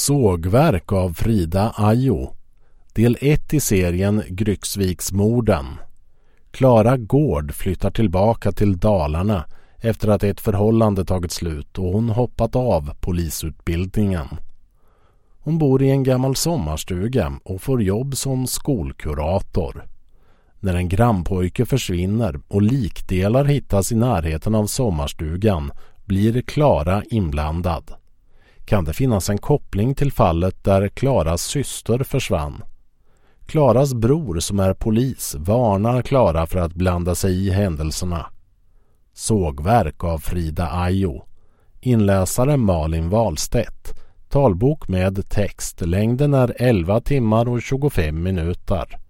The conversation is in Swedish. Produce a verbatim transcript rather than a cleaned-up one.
Sågverk av Frida Ajo. Del ett i serien Grycksviksmorden. Klara Gård flyttar tillbaka till Dalarna efter att ett förhållande tagit slut och hon hoppat av polisutbildningen. Hon bor i en gammal sommarstuga och får jobb som skolkurator. När en grannpojke försvinner och likdelar hittas i närheten av sommarstugan blir Klara inblandad. Kan det finnas en koppling till fallet där Klaras syster försvann? Klaras bror som är polis varnar Klara för att blanda sig i händelserna. Sågverk av Frida Ajo. Inläsare Malin Wahlstedt. Talbok med text. Längden är elva timmar och tjugofem minuter.